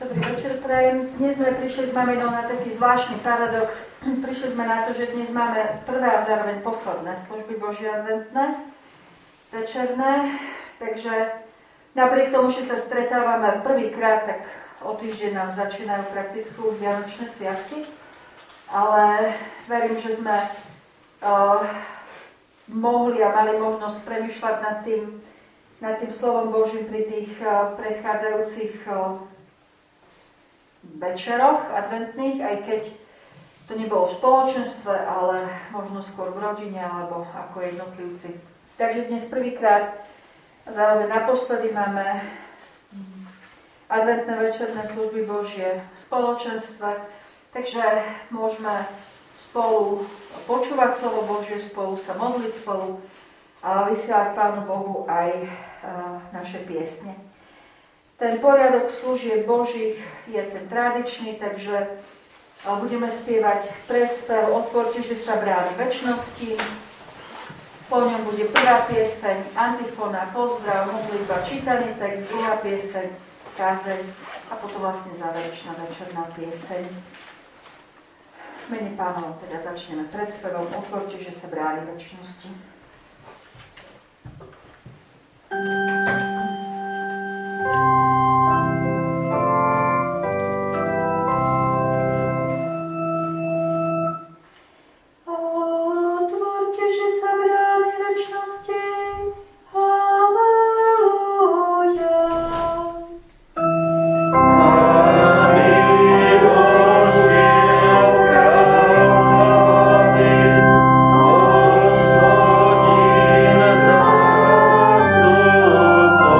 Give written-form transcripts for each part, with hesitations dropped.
Dobrý večer, prajem. Dnes sme prišli s maminou na taký zvláštny paradox. Prišli sme na to, že dnes máme prvé a zároveň posledné služby Božie adventné, večerné. Takže napriek tomu, že sa stretávame prvýkrát, tak o týždeň nám začínajú prakticky už Vianočné sviatky. Ale verím, že sme mohli a mali možnosť premýšľať nad tým slovom Božím pri tých predchádzajúcich večeroch adventných, aj keď to nebolo v spoločenstve, ale možno skôr v rodine alebo ako jednotlivci. Takže dnes prvýkrát a zároveň naposledy máme adventné večerné služby Božie v spoločenstve, takže môžeme spolu počúvať slovo Božie, spolu sa modliť, spolu vysielať Pánu Bohu aj naše piesne. Ten poriadok služieb Božích je ten tradičný, takže budeme spievať predspev Otvorte, že sa brány večnosti. Po ňom bude prvá pieseň, antifóna, pozdrav, modlitba, čítanie text, druhá pieseň, kázeň a potom vlastne záverečná večerná pieseň. V mene Pánovom teda začneme predspevom Otvorte, že sa brány večnosti. Oh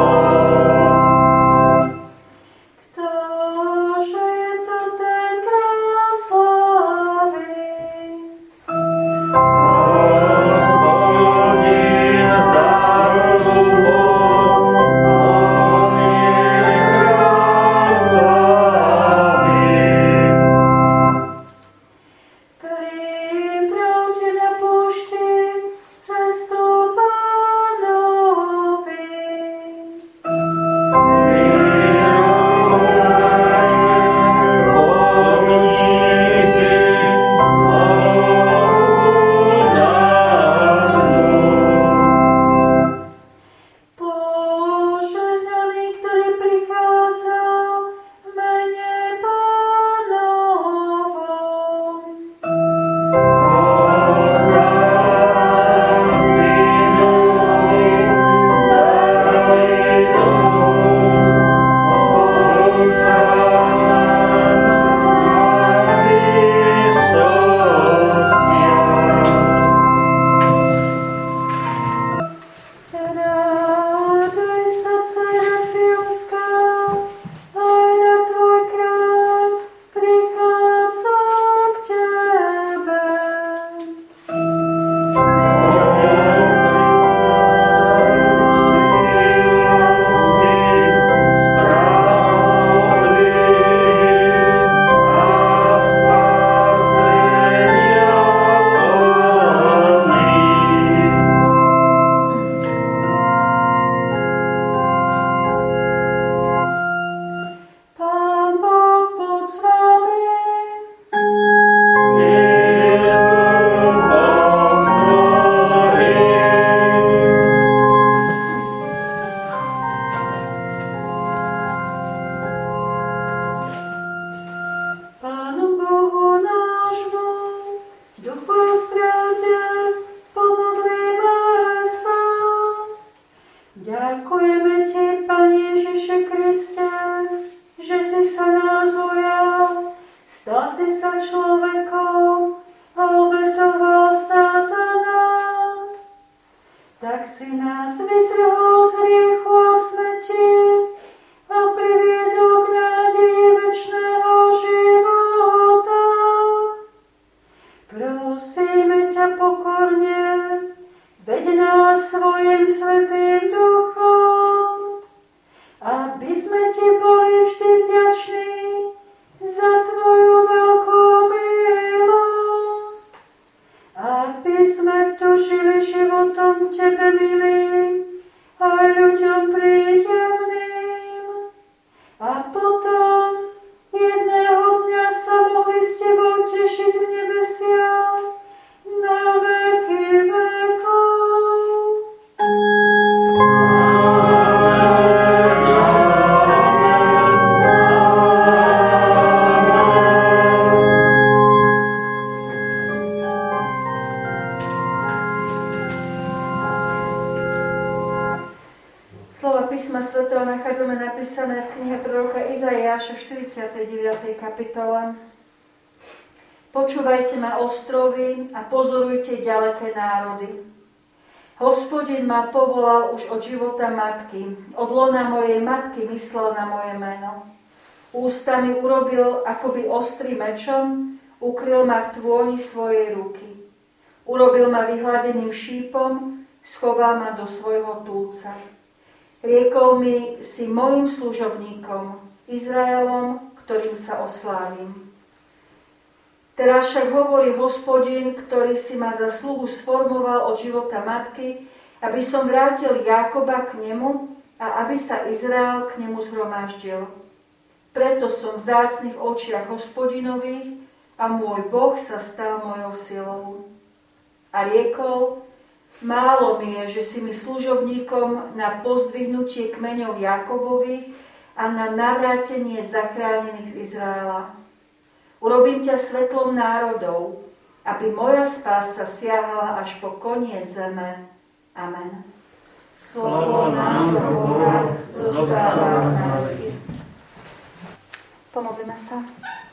knihe proroka Izaiáša v 49. kapitole. Počúvajte ma, ostrovy, a pozorujte ďaleké národy. Hospodin ma povolal už od života matky. Od lona mojej matky myslel na moje meno. Ústa mi urobil akoby ostrým mečom, ukryl ma v tvôni svojej ruky. Urobil ma vyhladeným šípom, schoval ma do svojho túlca. Riekol mi, si mojim služobníkom, Izraelom, ktorým sa oslávim. Teraz však hovorí Hospodin, ktorý si ma za sluhu sformoval od života matky, aby som vrátil Jákoba k nemu a aby sa Izrael k nemu zhromaždil. Preto som vzácny v očiach Hospodinových a môj Boh sa stal mojou silou. A riekol, málo mi je, že si mi služobníkom na pozdvihnutie kmeňov Jákobových a na navrátenie zachránených z Izraela. Urobím ťa svetlom národov, aby moja spása siahala až po koniec zeme. Amen. Slovo nášho Boha zostáva na veky. Pomodlíme sa.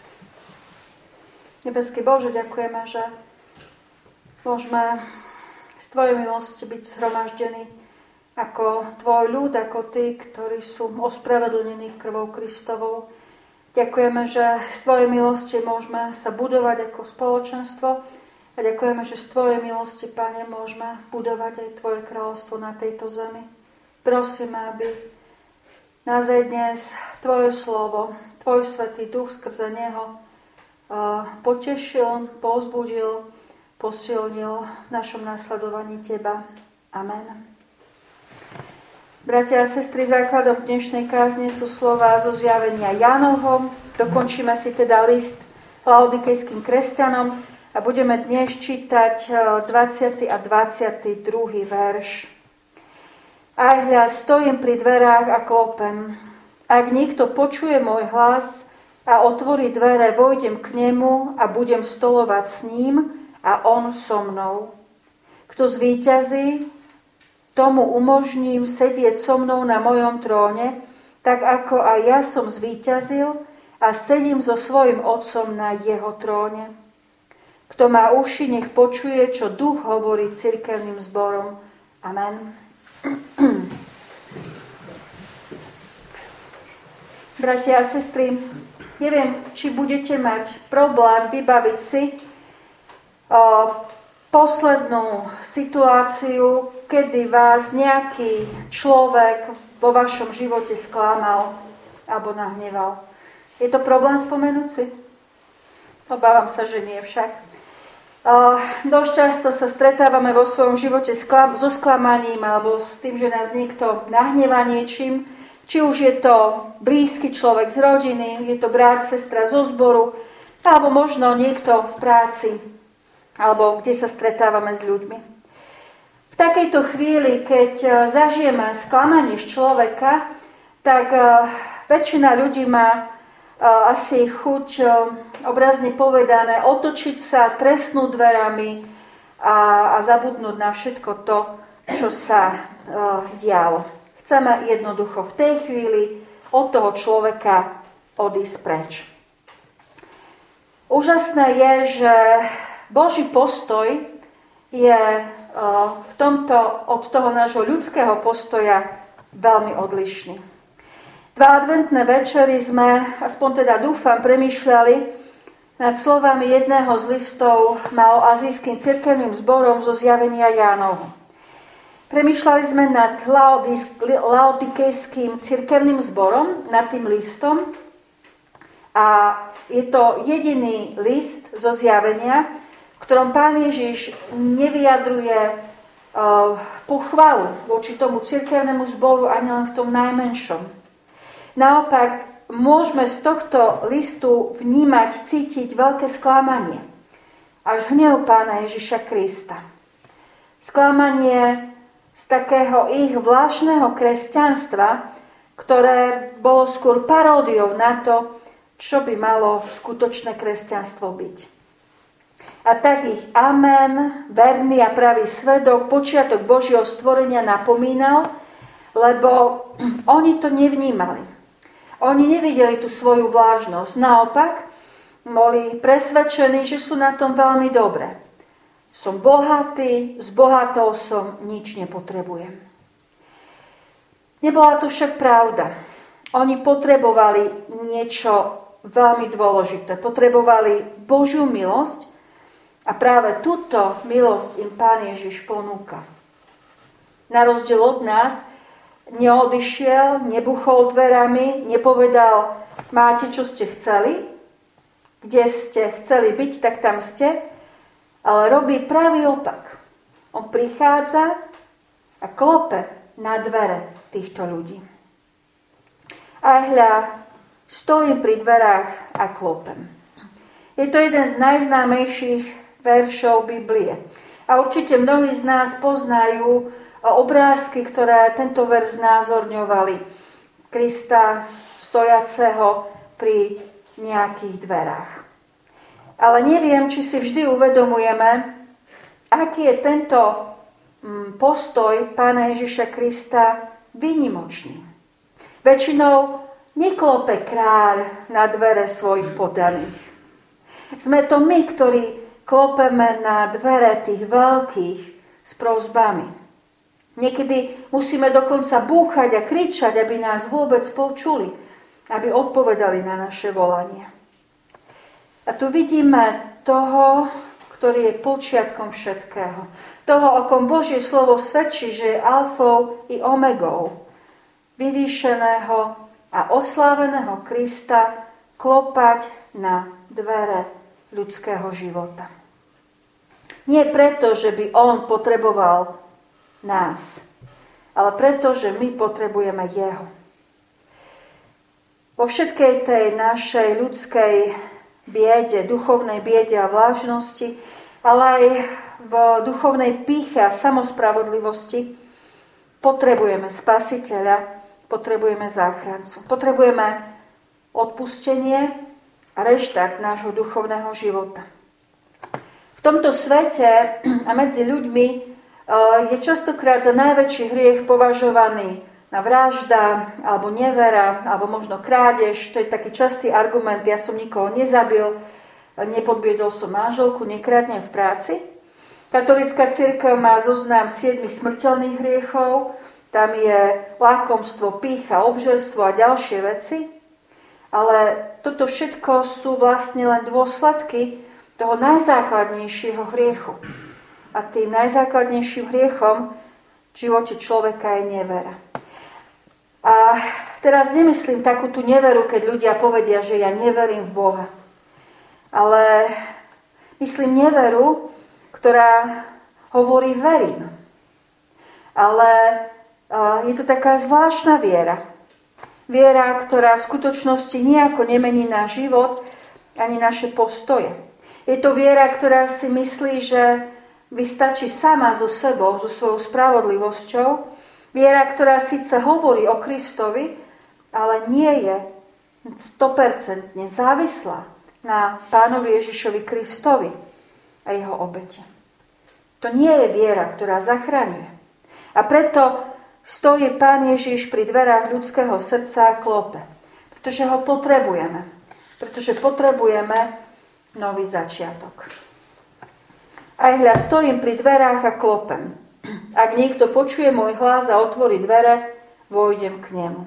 Nebeský Bože, ďakujeme, že môžeme z Tvojej milosti byť zhromaždení ako Tvoj ľud, ako Ty, ktorí sú ospravedlnení krvou Kristovou. Ďakujeme, že z Tvojej milosti môžeme sa budovať ako spoločenstvo a ďakujeme, že z Tvojej milosti, Pane, môžeme budovať aj Tvoje kráľovstvo na tejto zemi. Prosíme, aby nás aj dnes Tvoje slovo, Tvoj Svätý Duch skrze neho potešil, povzbudil, posilnil v našom nasledovaní Teba. Amen. Bratia a sestry, základom dnešnej kázne sú slová zo zjavenia Jánovho. Dokončíme si teda list laodikejským kresťanom a budeme dnes čítať 20. a 22. verš. Aj hľa, stojím pri dverách a klopem. Ak niekto počuje môj hlas a otvorí dvere, vojdem k nemu a budem stolovať s ním a on so mnou. Kto zvíťazí, tomu umožním sedieť so mnou na mojom tróne, tak ako aj ja som zvíťazil a sedím so svojím otcom na jeho tróne. Kto má uši, nech počuje, čo duch hovorí cirkevným zborom. Amen. Bratia a sestry, neviem, či budete mať problém vybaviť si poslednú situáciu, kedy vás nejaký človek vo vašom živote sklamal alebo nahneval. Je to problém spomenúť si? Obávam sa, že nie však. Dosť často sa stretávame vo svojom živote so sklamaním alebo s tým, že nás niekto nahnevá niečím. Či už je to blízky človek z rodiny, je to brat, sestra zo zboru, alebo možno niekto v práci, alebo kde sa stretávame s ľuďmi. V takejto chvíli, keď zažijeme sklamanie z človeka, tak väčšina ľudí má asi chuť, obrazne povedané, otočiť sa, trestnúť dverami a zabudnúť na všetko to, čo sa dialo. Chceme jednoducho v tej chvíli od toho človeka odísť preč. Úžasné je, že Boží postoj je v tomto od toho nášho ľudského postoja veľmi odlišný. 2 adventné večery sme, aspoň teda dúfam, premýšľali nad slovami jedného z listov maloazijským cirkevným zborom zo zjavenia Jánovho. Premýšľali sme nad laodikejským cirkevným zborom, nad tým listom. A je to jediný list zo zjavenia, v ktorom Pán Ježiš nevyjadruje pochvalu voči tomu cirkevnému zboru ani len v tom najmenšom. Naopak, môžeme z tohto listu vnímať, cítiť veľké sklamanie. Až hnev Pána Ježiša Krista. Sklamanie z takého ich zvláštneho kresťanstva, ktoré bolo skôr paródiou na to, čo by malo skutočné kresťanstvo byť. A tak ich amen, verný a pravý svedok, počiatok Božieho stvorenia napomínal, lebo oni to nevnímali. Oni nevideli tú svoju vlážnosť. Naopak, boli presvedčení, že sú na tom veľmi dobre. Som bohatý, zbohatol som, nič nepotrebujem. Nebola to však pravda. Oni potrebovali niečo veľmi dôležité. Potrebovali Božiu milosť a práve túto milosť im Pán Ježiš ponúka. Na rozdiel od nás neodišiel, nebuchol dverami, nepovedal, máte, čo ste chceli, kde ste chceli byť, tak tam ste, ale robí pravý opak. On prichádza a klope na dvere týchto ľudí. A hľa, stojím pri dverách a klopem. Je to jeden z najznámejších veršov Biblie. A určite mnohí z nás poznajú obrázky, ktoré tento verš znázorňovali. Krista stojaceho pri nejakých dverách. Ale neviem, či si vždy uvedomujeme, aký je tento postoj Pána Ježiša Krista výnimočný. Väčšinou neklope kráľ na dvere svojich poddaných. Sme to my, ktorí klopeme na dvere tých veľkých s prosbami. Niekedy musíme dokonca búchať a kričať, aby nás vôbec počuli, aby odpovedali na naše volanie. A tu vidíme toho, ktorý je počiatkom všetkého. Toho, o kom Božie slovo svedčí, že je alfou i omegou. Vyvýšeného a osláveného Krista klopať na dvere ľudského života. Nie preto, že by on potreboval nás, ale preto, že my potrebujeme jeho. Vo všetkej tej našej ľudskej biede, duchovnej biede a vlážnosti, ale aj v duchovnej pýche a samospravodlivosti potrebujeme spasiteľa, potrebujeme záchrancu. Potrebujeme odpustenie a reštart nášho duchovného života. V tomto svete a medzi ľuďmi je častokrát za najväčší hriech považovaný na vražda, alebo nevera, alebo možno krádež. To je taký častý argument, ja som nikoho nezabil, nepodbiedol som manželku, nekradnem v práci. Katolícka cirkev má zoznam 7 smrteľných hriechov, tam je lákomstvo, pýcha, obžerstvo a ďalšie veci. Ale toto všetko sú vlastne len dôsledky toho najzákladnejšieho hriechu. A tým najzákladnejším hriechom v živote človeka je nevera. A teraz nemyslím takú tú neveru, keď ľudia povedia, že ja neverím v Boha. Ale myslím neveru, ktorá hovorí verím. Ale je to taká zvláštna viera. Viera, ktorá v skutočnosti nejako nemení náš život ani naše postoje. Je to viera, ktorá si myslí, že vystačí sama so sebou, so svojou spravodlivosťou. Viera, ktorá síce hovorí o Kristovi, ale nie je 100% závislá na Pánovi Ježišovi Kristovi a jeho obete. To nie je viera, ktorá zachraňuje. A preto stojí Pán Ježiš pri dverách ľudského srdca a klope. Pretože ho potrebujeme. Pretože potrebujeme nový začiatok. Aj hľa, stojím pri dverách a klopem. Ak niekto počuje môj hlas a otvorí dvere, vojdem k nemu.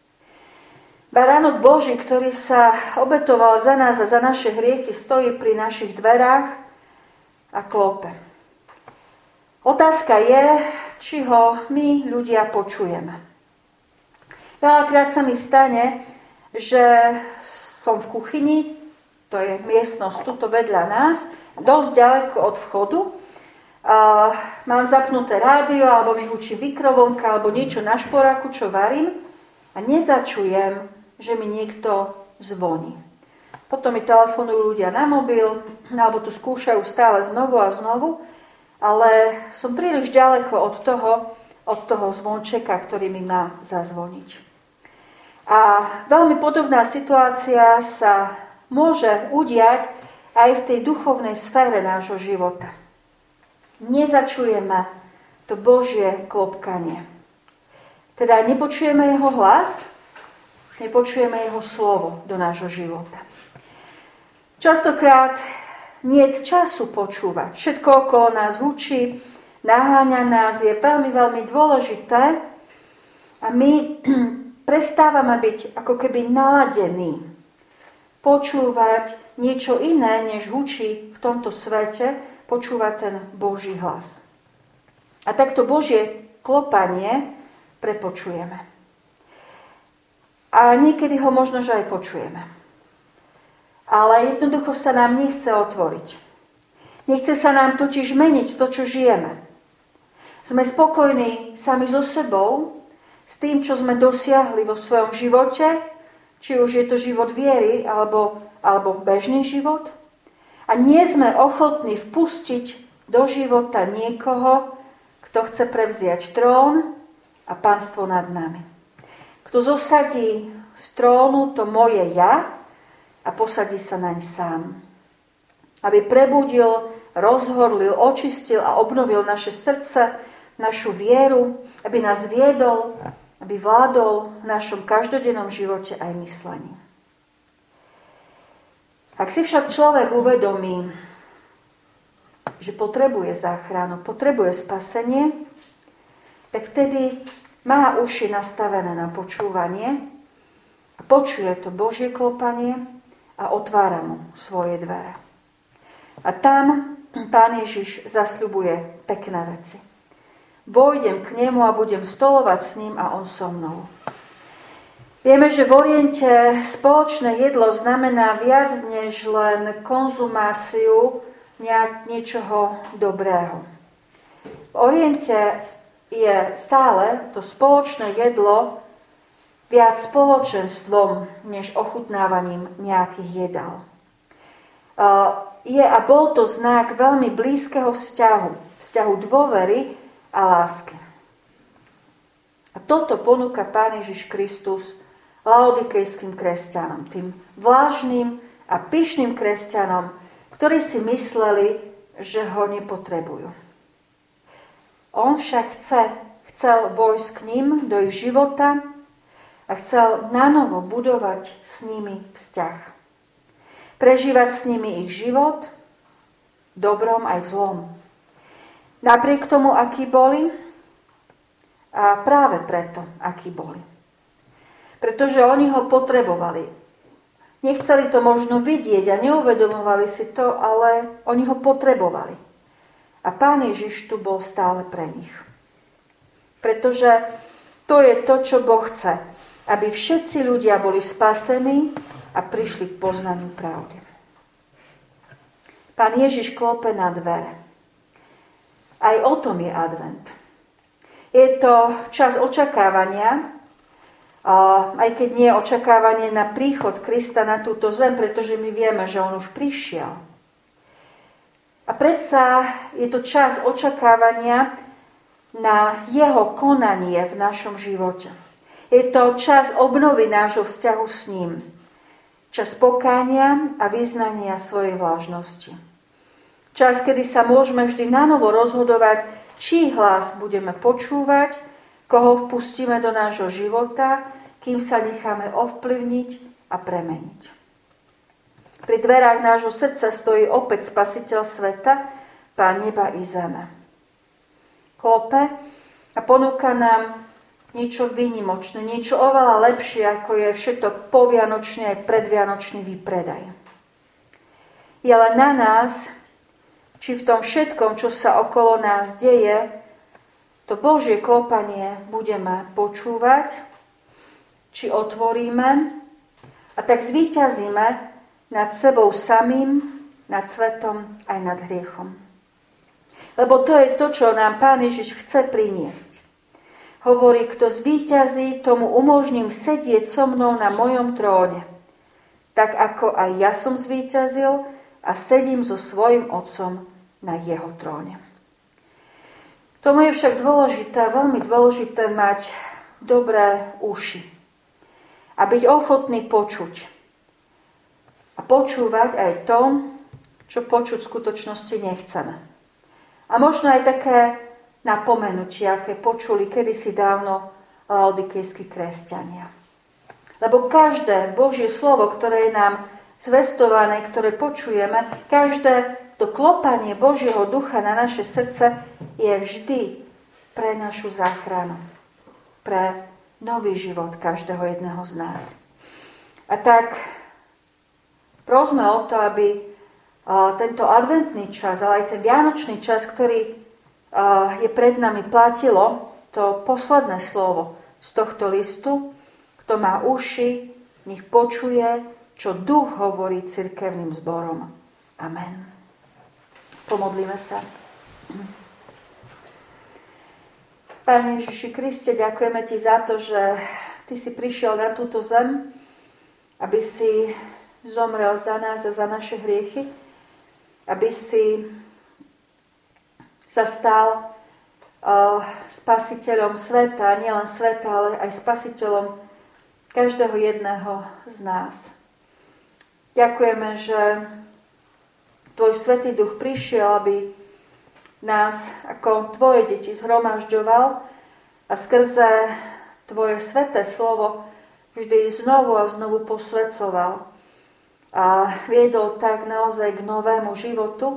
Baránok Boží, ktorý sa obetoval za nás a za naše hriechy, stojí pri našich dverách a klope. Otázka je, či ho my ľudia počujeme. Veľakrát sa mi stane, že som v kuchyni, to je miestnosť tuto vedľa nás, dosť ďaleko od vchodu. Mám zapnuté rádio, alebo mi hučí mikrovlnka, alebo niečo na šporáku, čo varím a nezačujem, že mi niekto zvoní. Potom mi telefonujú ľudia na mobil, alebo to skúšajú stále znovu a znovu, ale som príliš ďaleko od toho zvončeka, ktorý mi má zazvoniť. A veľmi podobná situácia sa môže udiať aj v tej duchovnej sfére nášho života. Nezačujeme to Božie klopkanie. Teda nepočujeme jeho hlas nepočujeme jeho slovo do nášho života. Častokrát nie je času počúvať. Všetko okolo nás hučí, naháňa nás, je veľmi, veľmi dôležité a my prestávame byť ako keby naladení. Počúvať niečo iné, než hučí v tomto svete, počúvať ten Boží hlas. A takto Božie klopanie prepočujeme. A niekedy ho možno, že aj počujeme. Ale jednoducho sa nám nechce otvoriť. Nechce sa nám totiž meniť to, čo žijeme. Sme spokojní sami so sebou, s tým, čo sme dosiahli vo svojom živote, či už je to život viery, alebo bežný život. A nie sme ochotní vpustiť do života niekoho, kto chce prevziať trón a pánstvo nad nami. Kto zosadí z trónu to moje ja a posadí sa naň sám. Aby prebudil, rozhorlil, očistil a obnovil naše srdce, našu vieru, aby nás viedol, aby vládol v našom každodennom živote aj myslení. Ak si však človek uvedomí, že potrebuje záchranu, potrebuje spasenie, tak vtedy má uši nastavené na počúvanie a počuje to Božie klopanie a otvára mu svoje dvere. A tam Pán Ježiš zasľubuje pekné veci. Vojdem k nemu a budem stolovať s ním a on so mnou. Vieme, že v Oriente spoločné jedlo znamená viac než len konzumáciu niečoho dobrého. V Oriente je stále to spoločné jedlo viac spoločenstvom, než ochutnávaním nejakých jedál. Je a bol to znak veľmi blízkeho vzťahu dôvery a lásky. A toto ponúka Pán Ježiš Kristus laodikejským kresťanom, tým vlážnym a pyšným kresťanom, ktorí si mysleli, že ho nepotrebujú. On však chcel vojsť k ním do ich života a chcel nanovo budovať s nimi vzťah. Prežívať s nimi ich život, v dobrom aj v zlom. Napriek tomu, akí boli, a práve preto, akí boli. Pretože oni ho potrebovali. Nechceli to možno vidieť a neuvedomovali si to, ale oni ho potrebovali. A Pán Ježiš tu bol stále pre nich. Pretože to je to, čo Boh chce. Aby všetci ľudia boli spasení a prišli k poznaniu pravdy. Pán Ježiš klope na dvere. Aj o tom je advent. Je to čas očakávania, aj keď nie je očakávanie na príchod Krista na túto zem, pretože my vieme, že on už prišiel. A predsa je to čas očakávania na jeho konanie v našom živote. Je to čas obnovy nášho vzťahu s ním. Čas pokánia a vyznania svojej vlážnosti. Čas, kedy sa môžeme vždy nanovo rozhodovať, čí hlas budeme počúvať, koho vpustíme do nášho života, kým sa necháme ovplyvniť a premeniť. Pri dverách nášho srdca stojí opäť Spasiteľ sveta, Pán neba i zeme. Klope a ponúka nám niečo výnimočné, niečo oveľa lepšie, ako je všetok povianočný aj predvianočný výpredaj. Je len na nás, či v tom všetkom, čo sa okolo nás deje, to Božie klopanie budeme počúvať, či otvoríme a tak zvíťazíme nad sebou samým, nad svetom aj nad hriechom. Lebo to je to, čo nám Pán Ježiš chce priniesť. Hovorí, kto zvíťazí, tomu umožním sedieť so mnou na mojom tróne. Tak ako aj ja som zvíťazil a sedím so svojím Otcom na jeho tróne. Tomu je však dôležité, veľmi dôležité mať dobré uši. A byť ochotný počuť. A počúvať aj to, čo počuť v skutočnosti nechceme. A možno aj také napomenutia, aké počuli kedysi dávno laodikejskí kresťania. Lebo každé Božie slovo, ktoré je nám zvestované, ktoré počujeme, každé to klopanie Božieho ducha na naše srdce je vždy pre našu záchranu, pre nový život každého jedného z nás. A tak prosme o to, aby tento adventný čas, ale aj ten vianočný čas, ktorý je pred nami, platilo to posledné slovo z tohto listu. Kto má uši, nech počuje, čo duch hovorí cirkevným zborom. Amen. Pomodlíme sa. Pane Ježiši Kriste, ďakujeme Ti za to, že Ty si prišiel na túto zem, aby si zomrel za nás a za naše hriechy, aby si sa stal spasiteľom sveta, nielen sveta, ale aj spasiteľom každého jedného z nás. Ďakujeme, že Tvoj Svätý Duch prišiel, aby nás ako Tvoje deti zhromažďoval a skrze Tvoje sväté slovo vždy znovu a znovu posväcoval a viedol tak naozaj k novému životu,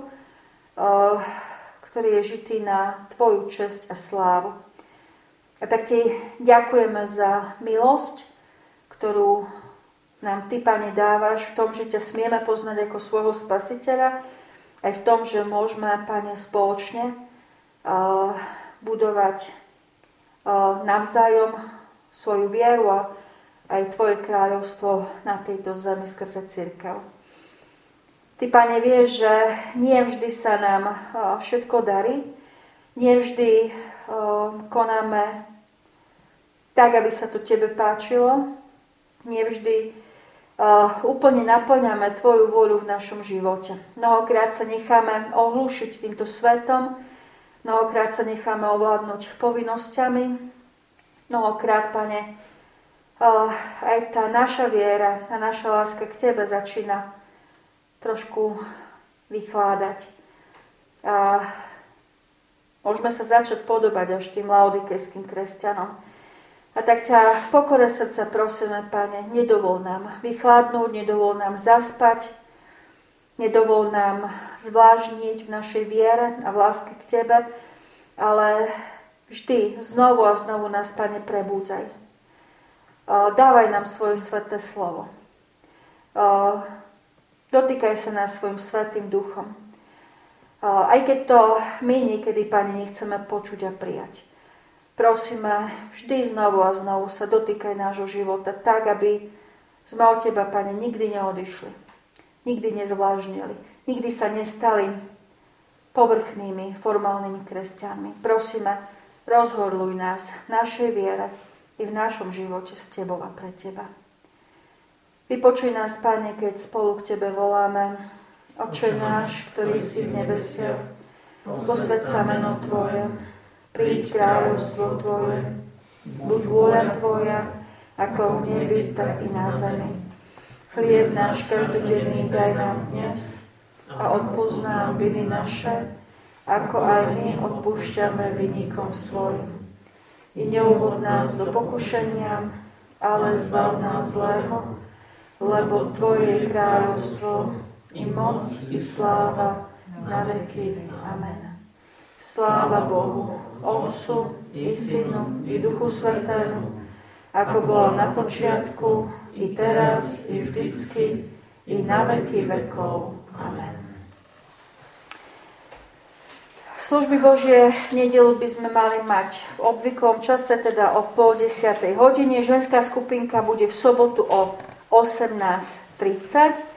ktorý je žitý na Tvoju česť a slávu. A tak Ti ďakujeme za milosť, ktorú nám Ty, Pane, dávaš v tom, že ťa smieme poznať ako svojho spasiteľa, aj v tom, že môžeme, Pane, spoločne budovať navzájom svoju vieru a aj Tvoje kráľovstvo na tejto zemi skrze cirkev. Ty, Pane, vieš, že nie vždy sa nám všetko darí, nie vždy konáme tak, aby sa to Tebe páčilo, nevždy úplne naplňame Tvoju vôľu v našom živote. Mnohokrát sa necháme ohlušiť týmto svetom, mnohokrát sa necháme ovládnuť povinnosťami, mnohokrát, Pane, aj tá naša viera a naša láska k Tebe začína trošku vychládať. A môžeme sa začať podobať až tým laodikejským kresťanom. A tak ťa v pokore srdca prosíme, Pane, nedovol nám vychladnúť, nedovol nám zaspať, nedovol nám zvlážniť v našej viere a v láske k Tebe, ale vždy znovu a znovu nás, Pane, prebúdzaj. Dávaj nám svoje sväté slovo. Dotýkaj sa nás svojim svätým duchom. Aj keď to my niekedy, Pane, nechceme počuť a prijať. Prosíme, vždy znovu a znovu sa dotýkaj nášho života tak, aby sme od Teba, Pane, nikdy neodišli, nikdy nezvlážnili, nikdy sa nestali povrchnými, formálnymi kresťanmi. Prosíme, rozhorľuj nás v našej viere i v našom živote s Tebou a pre Teba. Vypočuj nás, Pane, keď spolu k Tebe voláme. Oče náš, ktorý si v nebesiach, posväť sa meno Tvoje, príď kráľovstvo Tvoje, buď vôľa Tvoja, ako v nebi, tak i na zemi. Chlieb náš každodenný daj nám dnes a odpusť nám viny naše, ako aj my odpúšťame vinníkom svojim. I neuvod nás do pokušenia, ale zbav nás zlého, lebo Tvoje je kráľovstvo, i moc, i sláva na veky. Amen. Sláva Bohu, Otcu, i Synu, i Duchu Svätému, ako bolo na počiatku, i teraz, i vždycky, i na veky vekov. Amen. Služby Božie v nedeľu by sme mali mať v obvyklom čase, teda o 9:30. Ženská skupinka bude v sobotu o 18:30.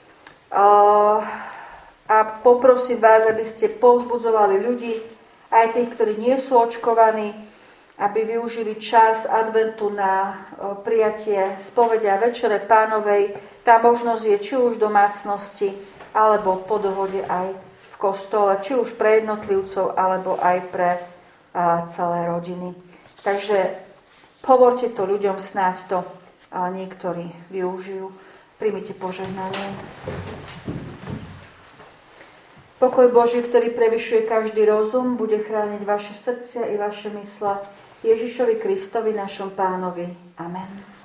A poprosím vás, aby ste povzbudzovali ľudí, aj tých, ktorí nie sú očkovaní, aby využili čas adventu na prijatie spovede a večere Pánovej. Tá možnosť je či už v domácnosti, alebo po dohode aj v kostole, či už pre jednotlivcov, alebo aj pre celé rodiny. Takže hovorte to ľuďom, snáď to niektorí využijú. Príjmite požehnanie. Pokoj Boží, ktorý prevyšuje každý rozum, bude chrániť vaše srdcia i vaše mysle Ježišovi Kristovi, našom Pánovi. Amen.